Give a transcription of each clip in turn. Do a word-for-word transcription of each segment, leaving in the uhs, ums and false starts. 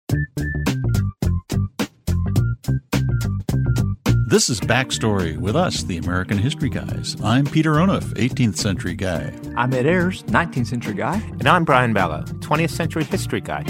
This is Backstory with us, the American History Guys. I'm Peter Onuf, eighteenth century guy. I'm Ed Ayers, nineteenth century guy. And I'm Brian Ballo, twentieth century history guy.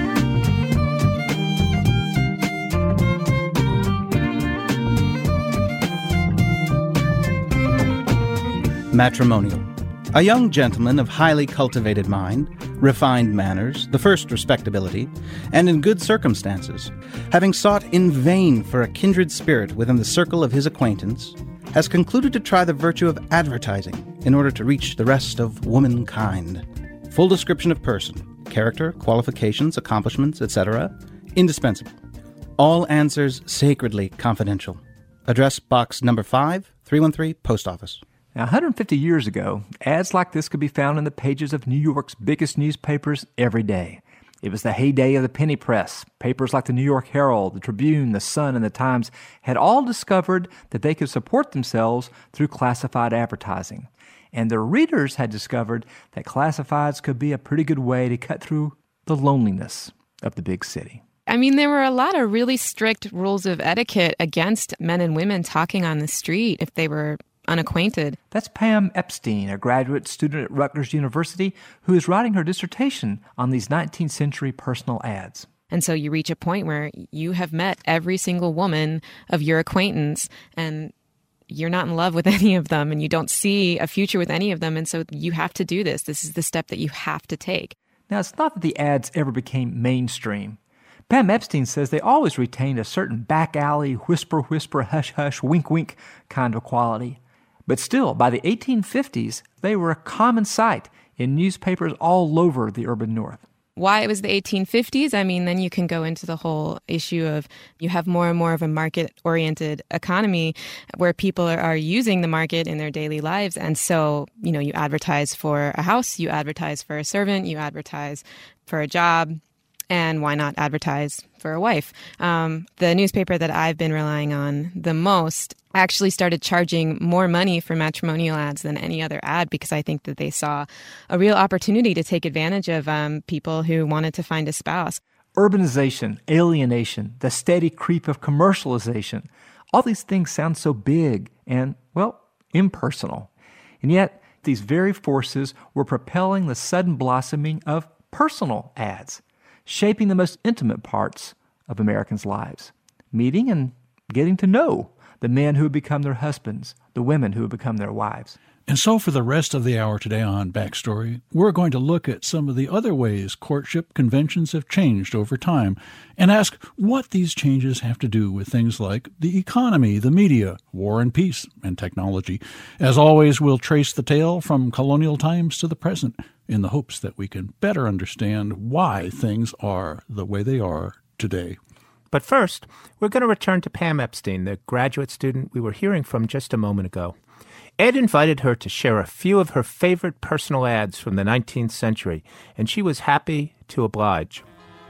Matrimonial. A young gentleman of highly cultivated mind, refined manners, the first respectability, and in good circumstances, having sought in vain for a kindred spirit within the circle of his acquaintance, has concluded to try the virtue of advertising in order to reach the rest of womankind. Full description of person, character, qualifications, accomplishments, et cetera, indispensable. All answers sacredly confidential. Address Box Number five, three one three, Post Office. Now, one hundred fifty years ago, ads like this could be found in the pages of New York's biggest newspapers every day. It was the heyday of the penny press. Papers like the New York Herald, the Tribune, the Sun, and the Times had all discovered that they could support themselves through classified advertising. And their readers had discovered that classifieds could be a pretty good way to cut through the loneliness of the big city. I mean, there were a lot of really strict rules of etiquette against men and women talking on the street if they were unacquainted. That's Pam Epstein, a graduate student at Rutgers University, who is writing her dissertation on these nineteenth century personal ads. And so you reach a point where you have met every single woman of your acquaintance, and you're not in love with any of them, and you don't see a future with any of them, and so you have to do this. This is the step that you have to take. Now, it's not that the ads ever became mainstream. Pam Epstein says they always retained a certain back alley, whisper, whisper, hush, hush, wink, wink kind of quality. But still, by the eighteen fifties, they were a common sight in newspapers all over the urban north. Why it was the eighteen fifties? I mean, then you can go into the whole issue of you have more and more of a market-oriented economy where people are, are using the market in their daily lives. And so, you know, you advertise for a house, you advertise for a servant, you advertise for a job. And why not advertise for a wife? Um, the newspaper that I've been relying on the most actually started charging more money for matrimonial ads than any other ad because I think that they saw a real opportunity to take advantage of um, people who wanted to find a spouse. Urbanization, alienation, the steady creep of commercialization, all these things sound so big and, well, impersonal. And yet, these very forces were propelling the sudden blossoming of personal ads, shaping the most intimate parts of Americans' lives, meeting and getting to know the men who have become their husbands, the women who have become their wives. And so for the rest of the hour today on Backstory, we're going to look at some of the other ways courtship conventions have changed over time and ask what these changes have to do with things like the economy, the media, war and peace, and technology. As always, we'll trace the tale from colonial times to the present in the hopes that we can better understand why things are the way they are today. But first, we're going to return to Pam Epstein, the graduate student we were hearing from just a moment ago. Ed invited her to share a few of her favorite personal ads from the nineteenth century, and she was happy to oblige.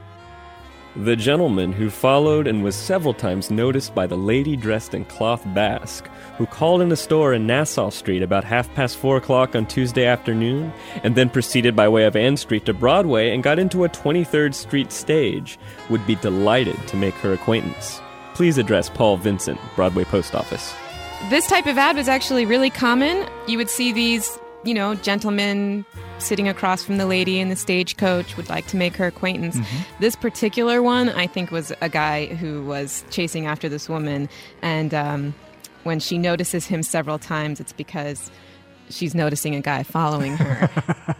The gentleman who followed and was several times noticed by the lady dressed in cloth basque, who called in a store in Nassau Street about half past four o'clock on Tuesday afternoon, and then proceeded by way of Ann Street to Broadway and got into a twenty-third Street stage, would be delighted to make her acquaintance. Please address Paul Vincent, Broadway Post Office. This type of ad was actually really common. You would see these, you know, gentlemen sitting across from the lady in the stagecoach would like to make her acquaintance. Mm-hmm. This particular one, I think, was a guy who was chasing after this woman. And um, when she notices him several times, it's because she's noticing a guy following her.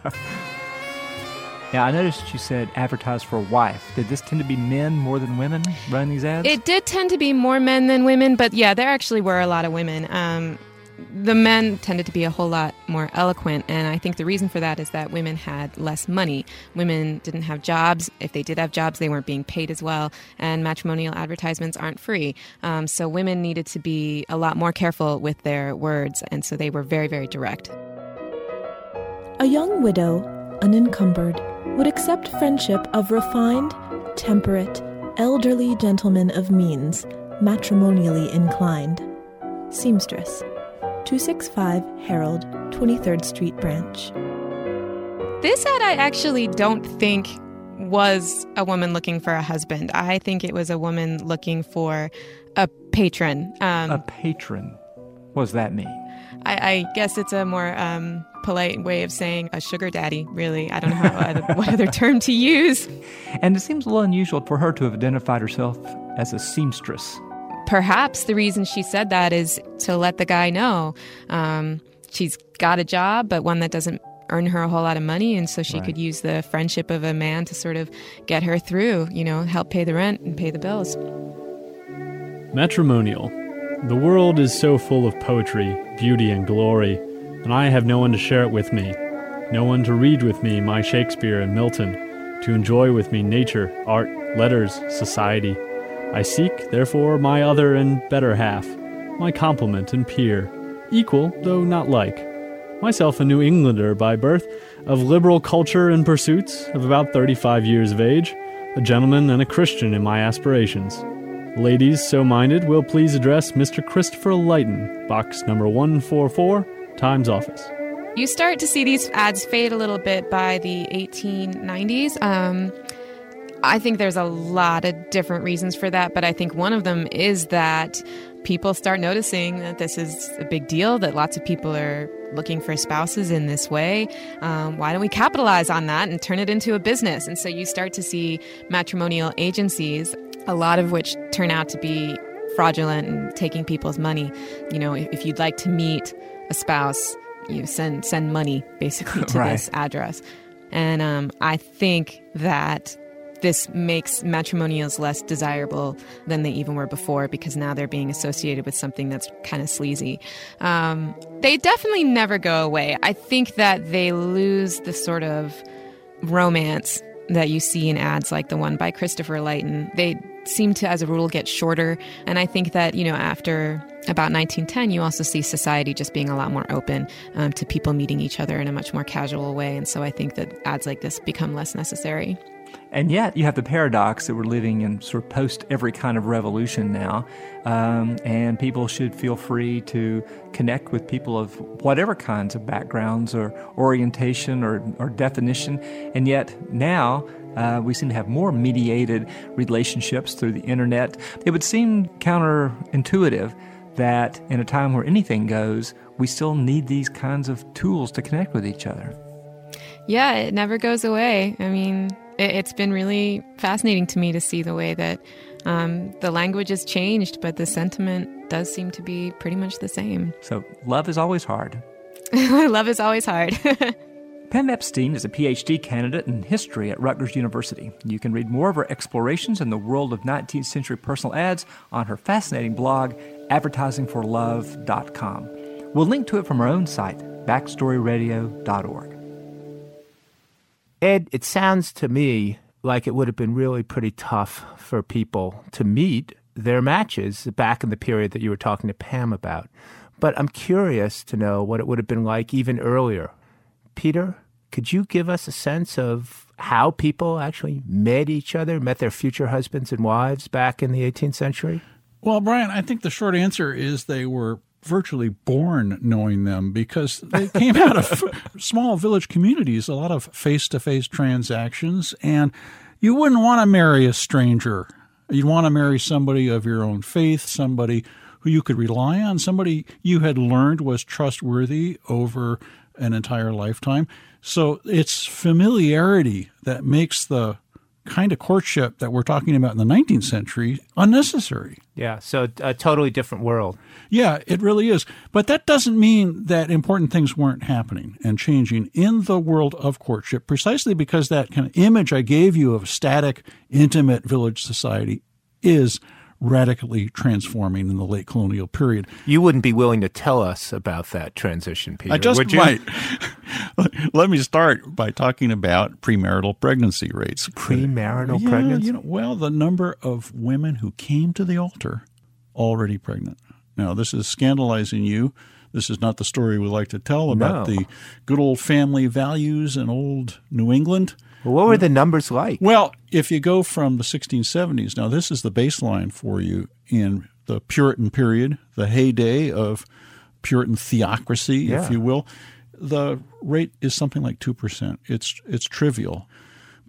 Yeah, I noticed you said advertise for a wife. Did this tend to be men more than women running these ads? It did tend to be more men than women, but yeah, there actually were a lot of women. Um, the men tended to be a whole lot more eloquent, and I think the reason for that is that women had less money. Women didn't have jobs. If they did have jobs, they weren't being paid as well, and matrimonial advertisements aren't free. Um, so women needed to be a lot more careful with their words, and so they were very, very direct. A young widow, unencumbered, would accept friendship of refined, temperate, elderly gentlemen of means, matrimonially inclined. Seamstress. two sixty-five Herald, twenty-third Street Branch. This ad I actually don't think was a woman looking for a husband. I think it was a woman looking for a patron. Um, a patron. What does that mean? I, I guess it's a more um, polite way of saying a sugar daddy, really. I don't know how, other, what other term to use. And it seems a little unusual for her to have identified herself as a seamstress. Perhaps the reason she said that is to let the guy know um, she's got a job, but one that doesn't earn her a whole lot of money, and so she right. could use the friendship of a man to sort of get her through, you know, help pay the rent and pay the bills. Matrimonial. The world is so full of poetry, beauty, and glory, and I have no one to share it with me, no one to read with me my Shakespeare and Milton, to enjoy with me nature, art, letters, society. I seek, therefore, my other and better half, my complement and peer, equal, though not like. Myself a New Englander by birth, of liberal culture and pursuits, of about thirty-five years of age, a gentleman and a Christian in my aspirations. Ladies so minded will please address Mister Christopher Lighton, box number one forty-four, Times Office. You start to see these ads fade a little bit by the eighteen nineties. Um, I think there's a lot of different reasons for that, but I think one of them is that people start noticing that this is a big deal, that lots of people are looking for spouses in this way. Um, why don't we capitalize on that and turn it into a business? And so you start to see matrimonial agencies, a lot of which turn out to be fraudulent and taking people's money. You know, if, if you'd like to meet a spouse, you send send money basically to right. this address. And um, I think that this makes matrimonials less desirable than they even were before, because now they're being associated with something that's kind of sleazy. Um, they definitely never go away. I think that they lose the sort of romance that you see in ads like the one by Christopher Lighton. They seem to, as a rule, get shorter. And I think that, you know, after about nineteen ten, you also see society just being a lot more open um, to people meeting each other in a much more casual way. And so I think that ads like this become less necessary. And yet you have the paradox that we're living in sort of post every kind of revolution now, um, and people should feel free to connect with people of whatever kinds of backgrounds or orientation or, or definition. And yet now uh, we seem to have more mediated relationships through the internet. It would seem counterintuitive that in a time where anything goes, we still need these kinds of tools to connect with each other. Yeah, it never goes away. I mean, it's been really fascinating to me to see the way that um, the language has changed, but the sentiment does seem to be pretty much the same. So love is always hard. Love is always hard. Pam Epstein is a P H D candidate in history at Rutgers University. You can read more of her explorations in the world of nineteenth century personal ads on her fascinating blog, advertising for love dot com. We'll link to it from our own site, backstory radio dot org. Ed, it sounds to me like it would have been really pretty tough for people to meet their matches back in the period that you were talking to Pam about. But I'm curious to know what it would have been like even earlier. Peter, could you give us a sense of how people actually met each other, met their future husbands and wives back in the eighteenth century? Well, Brian, I think the short answer is they were virtually born knowing them, because they came out of small village communities, a lot of face-to-face transactions, and you wouldn't want to marry a stranger. You'd want to marry somebody of your own faith, somebody who you could rely on, somebody you had learned was trustworthy over an entire lifetime. So it's familiarity that makes the kind of courtship that we're talking about in the nineteenth century unnecessary. Yeah, so a totally different world. Yeah, it really is. But that doesn't mean that important things weren't happening and changing in the world of courtship, precisely because that kind of image I gave you of static, intimate village society is radically transforming in the late colonial period. You wouldn't be willing to tell us about that transition, Peter, I just would you? might. Let me start by talking about premarital pregnancy rates. Premarital yeah, pregnancy? You know, well, the number of women who came to the altar already pregnant. Now, this is scandalizing you. This is not the story we like to tell about No. the good old family values in old New England. Well, what were the numbers like? Well, if you go from the sixteen seventies, now this is the baseline for you in the Puritan period, the heyday of Puritan theocracy, Yeah. if you will, the rate is something like two percent. It's it's trivial.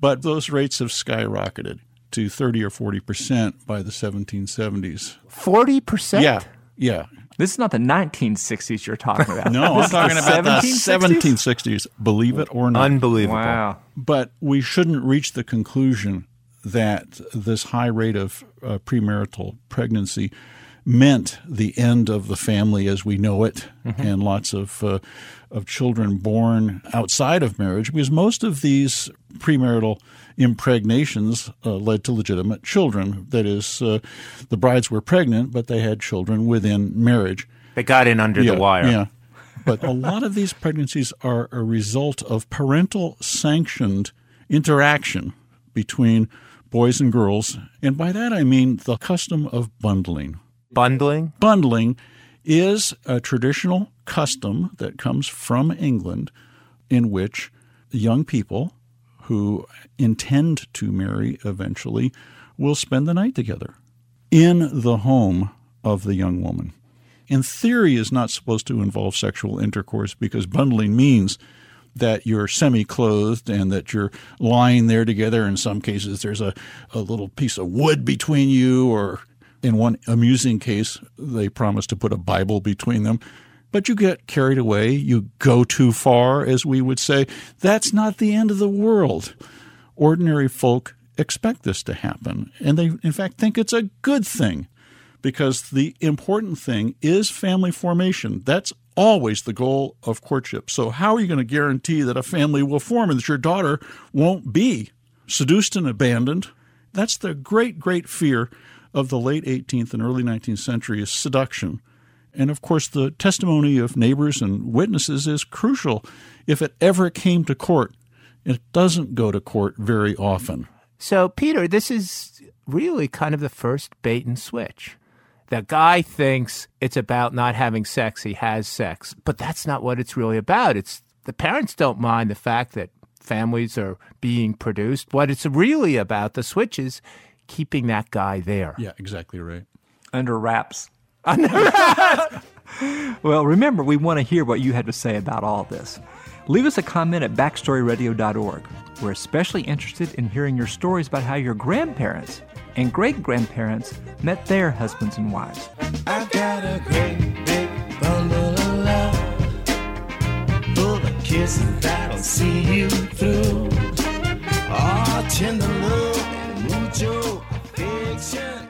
But those rates have skyrocketed to thirty or forty percent by the seventeen seventies. forty percent? Yeah, yeah. This is not the nineteen sixties you're talking about. No, I'm talking about the seventeen sixties, believe it or not. Unbelievable. Wow. But we shouldn't reach the conclusion that this high rate of uh, premarital pregnancy meant the end of the family as we know it, mm-hmm. and lots of uh, of children born outside of marriage, because most of these premarital impregnations uh, led to legitimate children. That is, uh, the brides were pregnant, but they had children within marriage. They got in under yeah, the wire. Yeah. But a lot of these pregnancies are a result of parental sanctioned interaction between boys and girls. And by that I mean the custom of bundling. Bundling? Bundling is a traditional custom that comes from England in which young people who intend to marry eventually will spend the night together in the home of the young woman. In theory, is not supposed to involve sexual intercourse because bundling means that you're semi-clothed and that you're lying there together. In some cases, there's a, a little piece of wood between you, or in one amusing case, they promise to put a Bible between them. But you get carried away. You go too far, as we would say. That's not the end of the world. Ordinary folk expect this to happen, and they, in fact, think it's a good thing, because the important thing is family formation. That's always the goal of courtship. So how are you going to guarantee that a family will form and that your daughter won't be seduced and abandoned? That's the great, great fear of the late eighteenth and early nineteenth century, is seduction. And, of course, the testimony of neighbors and witnesses is crucial if it ever came to court. It doesn't go to court very often. So, Peter, this is really kind of the first bait and switch. The guy thinks it's about not having sex. He has sex. But that's not what it's really about. It's the parents don't mind the fact that families are being produced. What it's really about, the switch, is keeping that guy there. Yeah, exactly right. Under wraps. Well, remember, we want to hear what you had to say about all this. Leave us a comment at backstory radio dot org. We're especially interested in hearing your stories about how your grandparents and great-grandparents met their husbands and wives. I've got a great big bundle of love, full of kisses that'll see you through. Oh, tender love and mucho affection.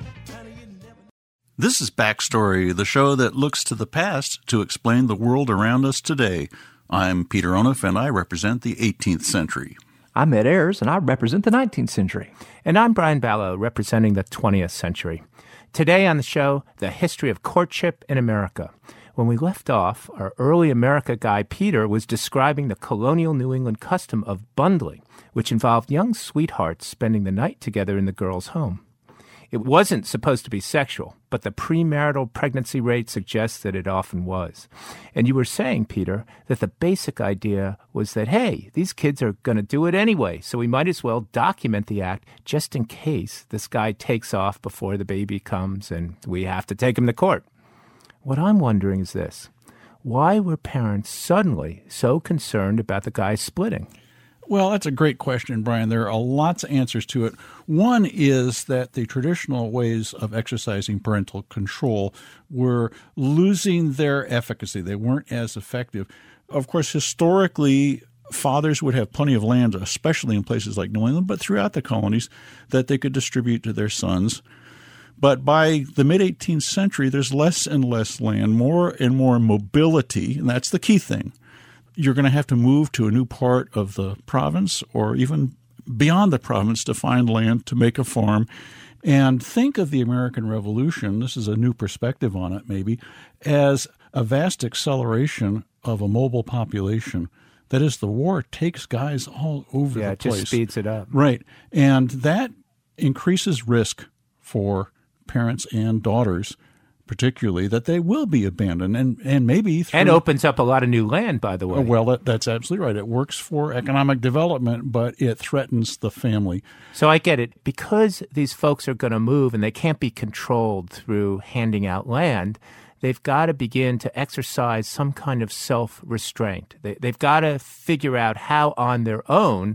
This is Backstory, the show that looks to the past to explain the world around us today. I'm Peter Onuf, and I represent the eighteenth century. I'm Ed Ayers, and I represent the nineteenth century. And I'm Brian Ballow, representing the twentieth century. Today on the show, the history of courtship in America. When we left off, our early America guy Peter was describing the colonial New England custom of bundling, which involved young sweethearts spending the night together in the girl's home. It wasn't supposed to be sexual, but the premarital pregnancy rate suggests that it often was. And you were saying, Peter, that the basic idea was that, hey, these kids are going to do it anyway, so we might as well document the act just in case this guy takes off before the baby comes and we have to take him to court. What I'm wondering is this. Why were parents suddenly so concerned about the guy splitting? Well, that's a great question, Brian. There are lots of answers to it. One is that the traditional ways of exercising parental control were losing their efficacy. They weren't as effective. Of course, historically, fathers would have plenty of land, especially in places like New England, but throughout the colonies, that they could distribute to their sons. But by the mid-eighteenth century, there's less and less land, more and more mobility, and that's the key thing. You're going to have to move to a new part of the province or even beyond the province to find land to make a farm. And think of the American Revolution, this is a new perspective on it maybe, as a vast acceleration of a mobile population. That is, the war takes guys all over yeah, the place. Yeah, it just speeds it up. Right. And that increases risk for parents and daughters, particularly, that they will be abandoned, and, and maybe through, and opens up a lot of new land, by the way. Well, that, that's absolutely right. It works for economic development, but it threatens the family. So I get it. Because these folks are going to move and they can't be controlled through handing out land, they've got to begin to exercise some kind of self-restraint. They, they've got to figure out how on their own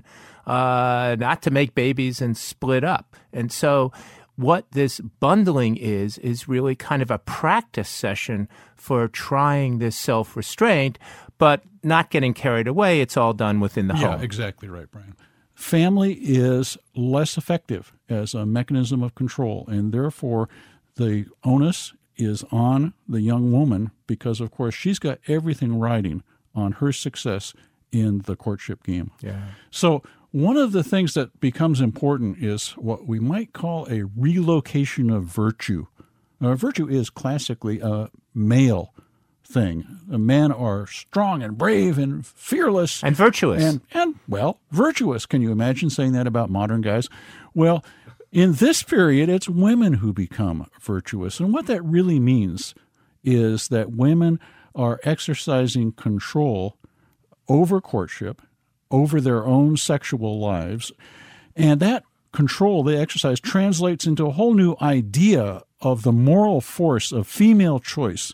uh, not to make babies and split up. And so what this bundling is, is really kind of a practice session for trying this self-restraint, but not getting carried away. It's all done within the yeah, home. Yeah, exactly right, Brian. Family is less effective as a mechanism of control, and therefore the onus is on the young woman because, of course, she's got everything riding on her success in the courtship game. Yeah. So one of the things that becomes important is what we might call a relocation of virtue. Now, virtue is classically a male thing. Men are strong and brave and fearless. And virtuous. And, and, well, virtuous. Can you imagine saying that about modern guys? Well, in this period, it's women who become virtuous. And what that really means is that women are exercising control over courtship, over their own sexual lives. And that control they exercise translates into a whole new idea of the moral force of female choice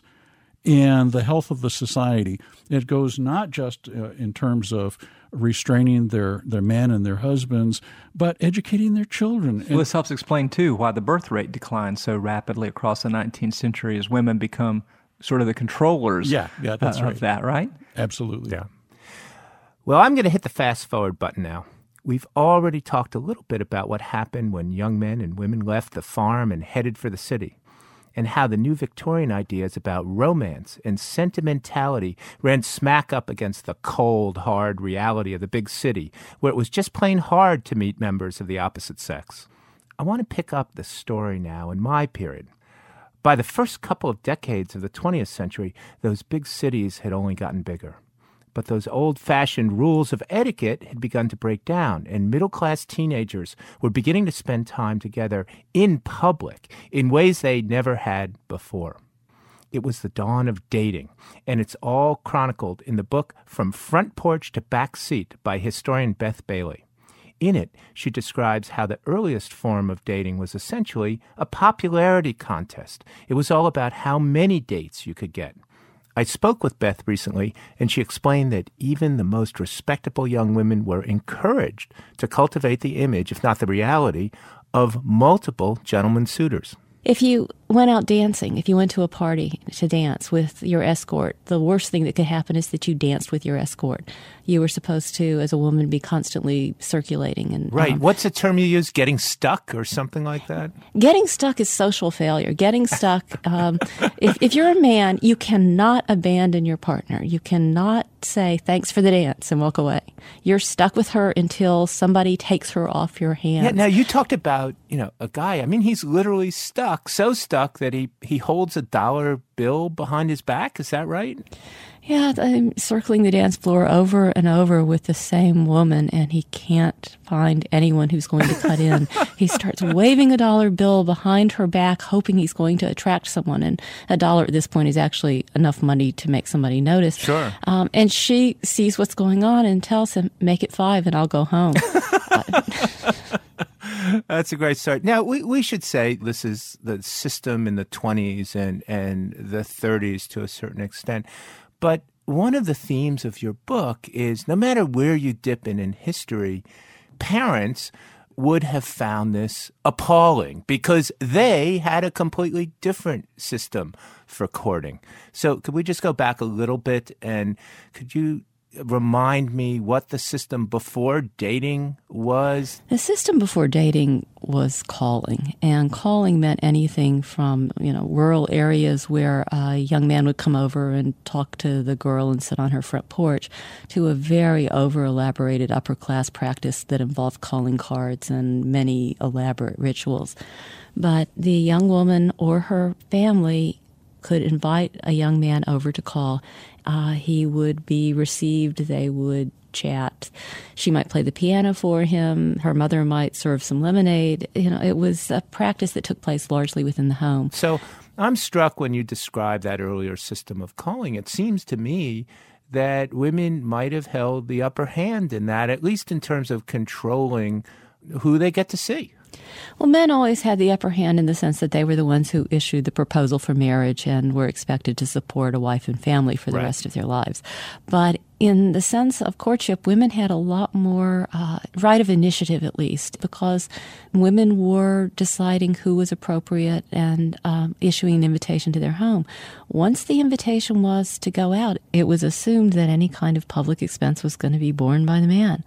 and the health of the society. It goes not just uh, in terms of restraining their, their men and their husbands, but educating their children. Well, this helps explain, too, why the birth rate declined so rapidly across the nineteenth century as women become sort of the controllers yeah, yeah, that's uh, right. of that, right? Absolutely. Yeah. Well, I'm going to hit the fast forward button now. We've already talked a little bit about what happened when young men and women left the farm and headed for the city, and how the new Victorian ideas about romance and sentimentality ran smack up against the cold, hard reality of the big city, where it was just plain hard to meet members of the opposite sex. I want to pick up the story now in my period. By the first couple of decades of the twentieth century, those big cities had only gotten bigger. But those old-fashioned rules of etiquette had begun to break down, and middle-class teenagers were beginning to spend time together in public in ways they never had before. It was the dawn of dating, and it's all chronicled in the book From Front Porch to Back Seat by historian Beth Bailey. In it, she describes how the earliest form of dating was essentially a popularity contest. It was all about how many dates you could get. I spoke with Beth recently, and she explained that even the most respectable young women were encouraged to cultivate the image, if not the reality, of multiple gentlemen suitors. If you went out dancing, if you went to a party to dance with your escort, the worst thing that could happen is that you danced with your escort. You were supposed to, as a woman, be constantly circulating. And Right. Um, What's the term you use? Getting stuck or something like that? Getting stuck is social failure. Getting stuck, um, if, if you're a man, you cannot abandon your partner. You cannot say, thanks for the dance, and walk away. You're stuck with her until somebody takes her off your hands. Yeah, now you talked about, you know, a guy. I mean, he's literally stuck, so stuck that he, he holds a dollar bill behind his back. Is that right? Yeah, I'm circling the dance floor over and over with the same woman, and he can't find anyone who's going to cut in. He starts waving a dollar bill behind her back, hoping he's going to attract someone. And a dollar at this point is actually enough money to make somebody notice. Sure. Um, and she sees what's going on and tells him, make it five and I'll go home. That's a great start. Now, we, we should say this is the system in the twenties and, and the thirties to a certain extent. But one of the themes of your book is no matter where you dip in in history, parents would have found this appalling because they had a completely different system for courting. So could we just go back a little bit and could you remind me what the system before dating was? The system before dating was calling, and calling meant anything from, you know, rural areas where a young man would come over and talk to the girl and sit on her front porch, to a very over-elaborated upper-class practice that involved calling cards and many elaborate rituals. But the young woman or her family could invite a young man over to call. Uh, he would be received. They would chat. She might play the piano for him. Her mother might serve some lemonade. You know, it was a practice that took place largely within the home. So I'm struck when you describe that earlier system of calling. It seems to me that women might have held the upper hand in that, at least in terms of controlling who they get to see. Well, men always had the upper hand in the sense that they were the ones who issued the proposal for marriage and were expected to support a wife and family for the Right. rest of their lives. But in the sense of courtship, women had a lot more uh, right of initiative, at least, because women were deciding who was appropriate and um, issuing an invitation to their home. Once the invitation was to go out, it was assumed that any kind of public expense was going to be borne by the man.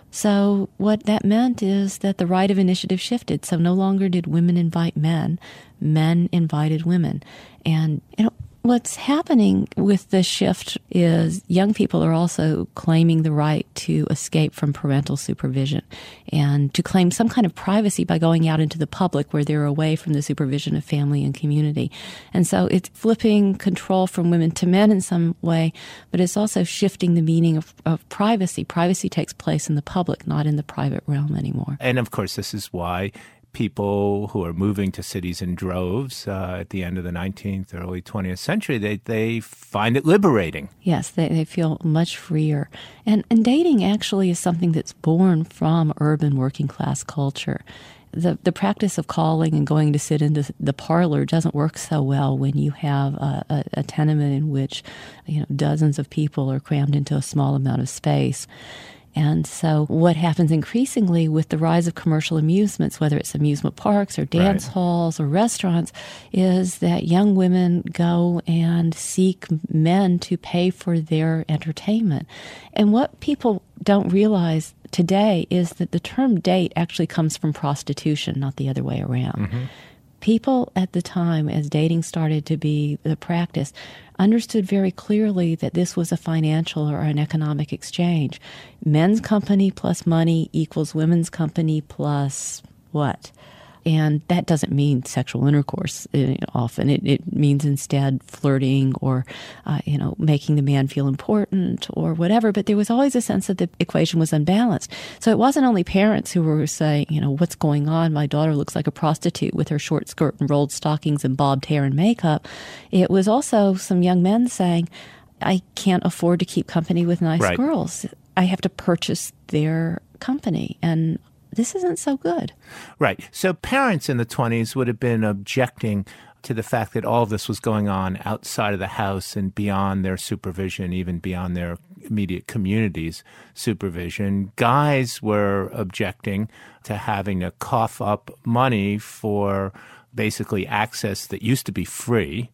So what that meant is that the right of initiative shifted. So no longer did women invite men. Men invited women. And, you know, what's happening with this shift is young people are also claiming the right to escape from parental supervision and to claim some kind of privacy by going out into the public where they're away from the supervision of family and community. And so it's flipping control from women to men in some way, but it's also shifting the meaning of, of privacy. Privacy takes place in the public, not in the private realm anymore. And of course, this is why people who are moving to cities in droves uh, at the end of the nineteenth, early twentieth century, they, they find it liberating. Yes, they, they feel much freer. And, and dating actually is something that's born from urban working class culture. The, the practice of calling and going to sit into the parlor doesn't work so well when you have a, a, a tenement in which, you know, dozens of people are crammed into a small amount of space. And so what happens increasingly with the rise of commercial amusements, whether it's amusement parks or dance Right. halls or restaurants, is that young women go and seek men to pay for their entertainment. And what people don't realize today is that the term date actually comes from prostitution, not the other way around. Mm-hmm. People at the time, as dating started to be the practice, understood very clearly that this was a financial or an economic exchange. Men's company plus money equals women's company plus what? And that doesn't mean sexual intercourse uh, often. It, it means instead flirting or, uh, you know, making the man feel important or whatever. But there was always a sense that the equation was unbalanced. So it wasn't only parents who were saying, you know, what's going on? My daughter looks like a prostitute with her short skirt and rolled stockings and bobbed hair and makeup. It was also some young men saying, I can't afford to keep company with nice Right. girls. I have to purchase their company. And this isn't so good. Right. So parents in the twenties would have been objecting to the fact that all of this was going on outside of the house and beyond their supervision, even beyond their immediate community's supervision. Guys were objecting to having to cough up money for basically access that used to be free.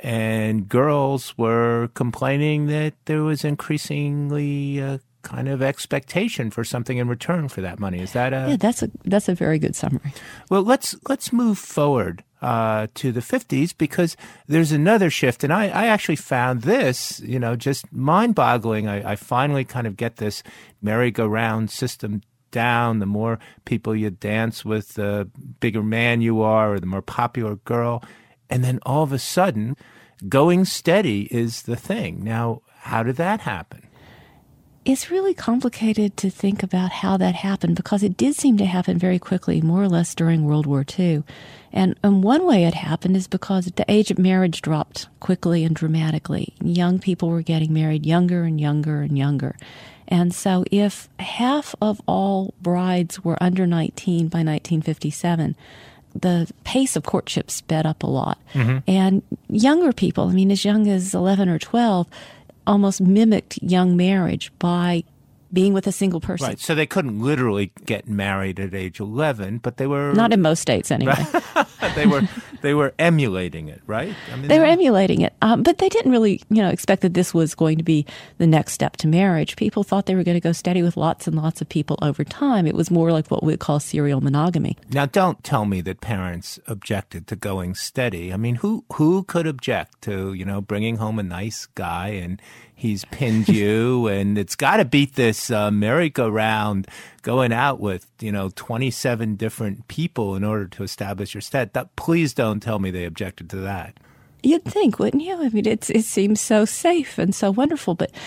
And girls were complaining that there was increasingly uh, kind of expectation for something in return for that money. Is that a Yeah, that's a that's a very good summary. Well, let's let's move forward uh, to the fifties because there's another shift, and I, I actually found this, you know, just mind-boggling. I, I finally kind of get this merry-go-round system down. The more people you dance with, the bigger man you are, or the more popular girl, and then all of a sudden, going steady is the thing. Now, how did that happen? It's really complicated to think about how that happened because it did seem to happen very quickly, more or less during World War Two. And, and one way it happened is because the age of marriage dropped quickly and dramatically. Young people were getting married younger and younger and younger. And so if half of all brides were under nineteen by nineteen fifty-seven, the pace of courtship sped up a lot. Mm-hmm. And younger people, I mean, as young as eleven or twelve, almost mimicked young marriage by being with a single person. Right. So they couldn't literally get married at age eleven, but they were Not in most states, anyway. they were they were emulating it, right? I mean, They were emulating it, um, but they didn't really, you know, expect that this was going to be the next step to marriage. People thought they were going to go steady with lots and lots of people over time. It was more like what we would call serial monogamy. Now, don't tell me that parents objected to going steady. I mean, who who could object to, you know, bringing home a nice guy and he's pinned you and it's got to beat this uh, merry-go-round going out with, you know, twenty-seven different people in order to establish your stat. That, please don't tell me they objected to that. You'd think, wouldn't you? I mean, it's, it seems so safe and so wonderful, but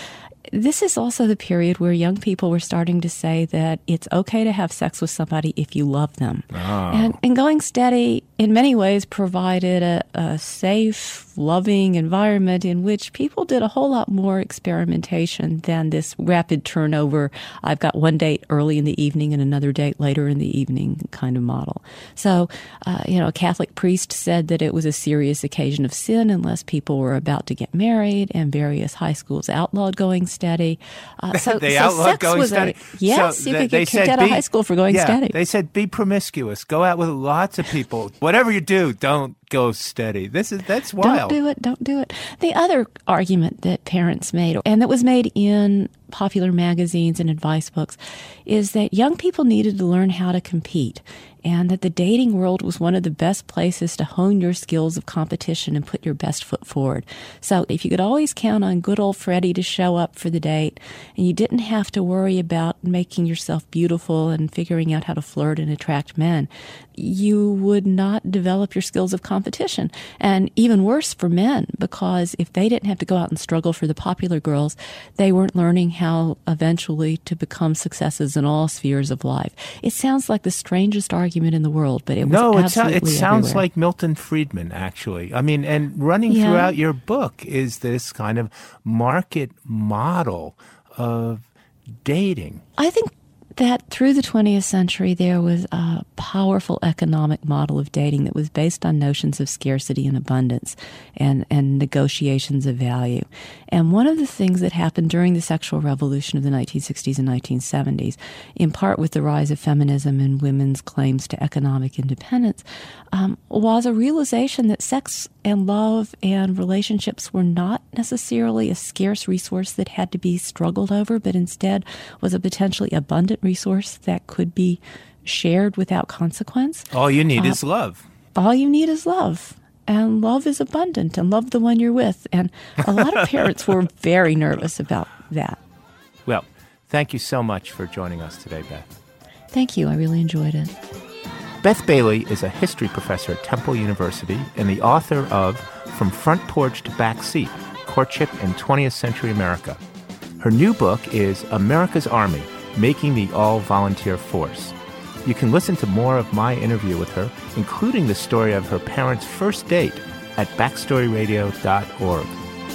this is also the period where young people were starting to say that it's okay to have sex with somebody if you love them. Oh. And, and Going Steady, in many ways, provided a, a safe, loving environment in which people did a whole lot more experimentation than this rapid turnover. I've got one date early in the evening and another date later in the evening kind of model. So, uh, you know, a Catholic priest said that it was a serious occasion of sin unless people were about to get married, and various high schools outlawed Going Steady. Uh, so, they so outlawed sex Going was Steady. A, yes, so you they, could they get kicked out be, of high school for Going yeah, Steady. They said be promiscuous, go out with lots of people. Whatever you do, don't go steady. This is that's wild. Don't do it. Don't do it. The other argument that parents made, and that was made in popular magazines and advice books, is that young people needed to learn how to compete, and that the dating world was one of the best places to hone your skills of competition and put your best foot forward. So if you could always count on good old Freddie to show up for the date, and you didn't have to worry about making yourself beautiful and figuring out how to flirt and attract men, you would not develop your skills of competition. And even worse for men, because if they didn't have to go out and struggle for the popular girls, they weren't learning how eventually to become successes in all spheres of life. It sounds like the strangest argument in the world, but it was no, absolutely it, so, it sounds everywhere. like Milton Friedman, actually. I mean, and running Yeah. throughout your book is this kind of market model of dating. I think that through the twentieth century, there was a powerful economic model of dating that was based on notions of scarcity and abundance and, and negotiations of value. And one of the things that happened during the sexual revolution of the nineteen sixties and nineteen seventies, in part with the rise of feminism and women's claims to economic independence, um, was a realization that sex and love and relationships were not necessarily a scarce resource that had to be struggled over, but instead was a potentially abundant resource that could be shared without consequence. All you need Uh, is love. All you need is love. And love is abundant, and love the one you're with. And a lot of parents were very nervous about that. Well, thank you so much for joining us today, Beth. Thank you. I really enjoyed it. Beth Bailey is a history professor at Temple University and the author of From Front Porch to Back Seat, Courtship in twentieth Century America. Her new book is America's Army, Making the All-Volunteer Force. You can listen to more of my interview with her, including the story of her parents' first date, at backstory radio dot org.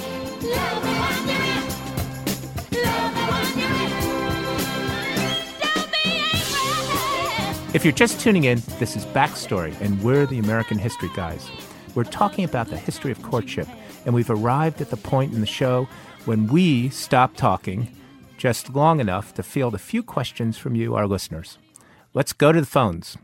If you're just tuning in, this is Backstory, and we're the American History Guys. We're talking about the history of courtship, and we've arrived at the point in the show when we stop talking just long enough to field a few questions from you, our listeners. Let's go to the phones.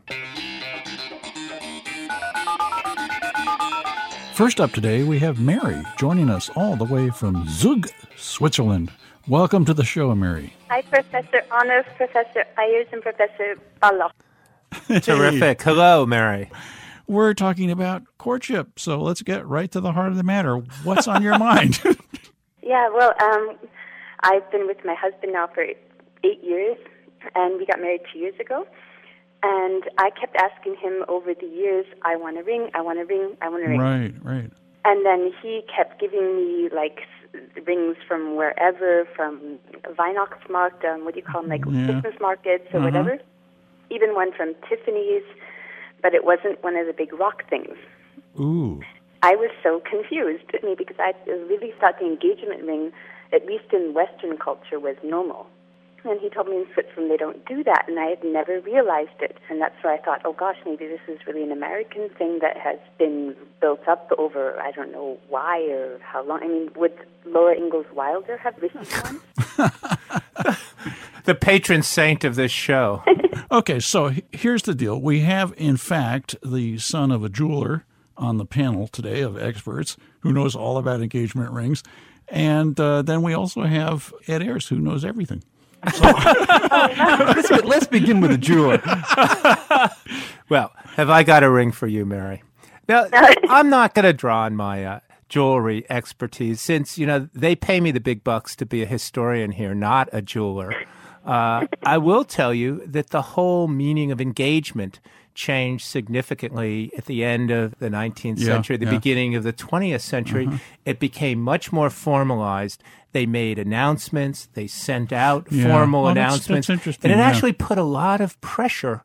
First up today, we have Mary joining us all the way from Zug, Switzerland. Welcome to the show, Mary. Hi, Professor Honors, Professor Ayers, and Professor Ballot. Terrific. Hello, Mary. We're talking about courtship, so let's get right to the heart of the matter. What's on your mind? Yeah, well, um, I've been with my husband now for eight years, and we got married two years ago. And I kept asking him over the years, I want a ring, I want a ring, I want a ring. Right, right. And then he kept giving me, like, rings from wherever, from Weihnachtsmarkt, um, what do you call them, like Yeah. Christmas markets or Uh-huh. whatever. Even one from Tiffany's, but it wasn't one of the big rock things. Ooh. I was so confused, I mean, because I really thought the engagement ring, at least in Western culture, was normal. And he told me in Switzerland they don't do that, and I had never realized it. And that's where I thought, oh gosh, maybe this is really an American thing that has been built up over, I don't know why or how long. I mean, would Laura Ingalls Wilder have received one? The patron saint of this show. Okay, so h- here's the deal. We have, in fact, the son of a jeweler on the panel today of experts who knows all about engagement rings. And uh, then we also have Ed Ayers, who knows everything. let's, let's begin with the jeweler. Well, have I got a ring for you, Mary? Now, I'm not going to draw on my uh, jewelry expertise since, you know, they pay me the big bucks to be a historian here, not a jeweler. Uh, I will tell you that the whole meaning of engagement changed significantly at the end of the nineteenth Yeah, century, the yeah. beginning of the twentieth century. Uh-huh. It became much more formalized. They made announcements. They sent out Yeah. formal Well, that's- announcements. that's interesting, and it yeah. actually put a lot of pressure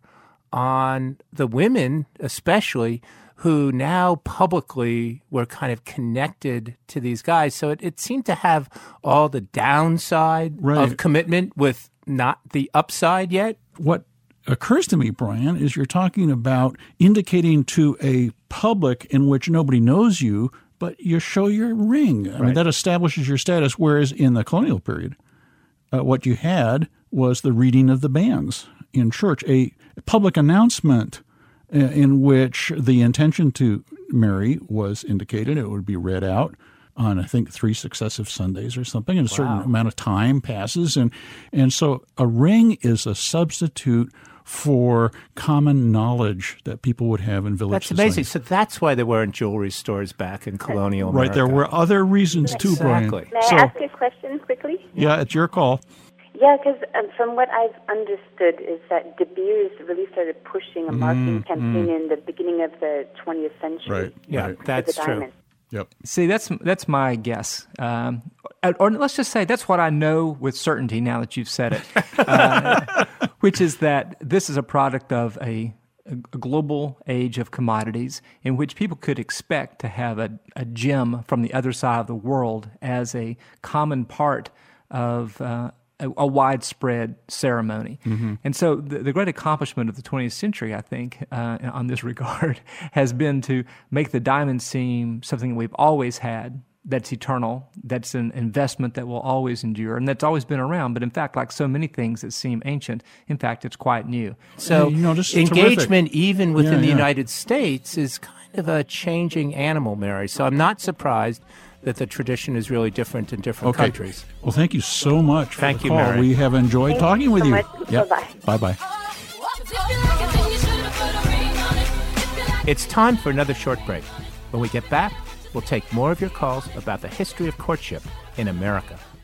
on the women, especially, who now publicly were kind of connected to these guys. So it, it seemed to have all the downside Right. of commitment with not the upside yet. What occurs to me, Brian, is you're talking about indicating to a public in which nobody knows you, but you show your ring. I mean, Right. that establishes your status, whereas in the colonial period, uh, what you had was the reading of the banns in church, a public announcement uh, in which the intention to marry was indicated. It would be read out on, I think, three successive Sundays or something, and a certain Wow. amount of time passes. And, and so a ring is a substitute for common knowledge that people would have in village That's amazing. societies. So that's why there weren't jewelry stores back in colonial Right, America. there were other reasons too, Brian. Exactly. May So, I ask a question quickly? yeah, it's your call. Yeah, because um, from what I've understood is that De Beers really started pushing a marketing Mm, campaign in the beginning of the twentieth century. Yeah, with that's the true. diamond. Yep. See, that's that's my guess, um, or, or let's just say that's what I know with certainty now that you've said it, uh, which is that this is a product of a, a global age of commodities in which people could expect to have a, a gem from the other side of the world as a common part of uh, a, a widespread ceremony. And so the, the great accomplishment of the twentieth century, I think, uh, on this regard, has been to make the diamond seem something that we've always had, that's eternal, that's an investment that will always endure, and that's always been around. But in fact, like so many things that seem ancient, in fact, it's quite new. So Hey, you know, this is engagement, terrific. even within Yeah, the yeah. United States, is kind of a changing animal, Mary. So I'm not surprised that the tradition is really different in different Okay. countries. Well, thank you so much for Thank the you, call. Mary. We have enjoyed Thank talking you with so you. much. Yep. Bye-bye. Bye-bye. It's time for another short break. When we get back, we'll take more of your calls about the history of courtship in America.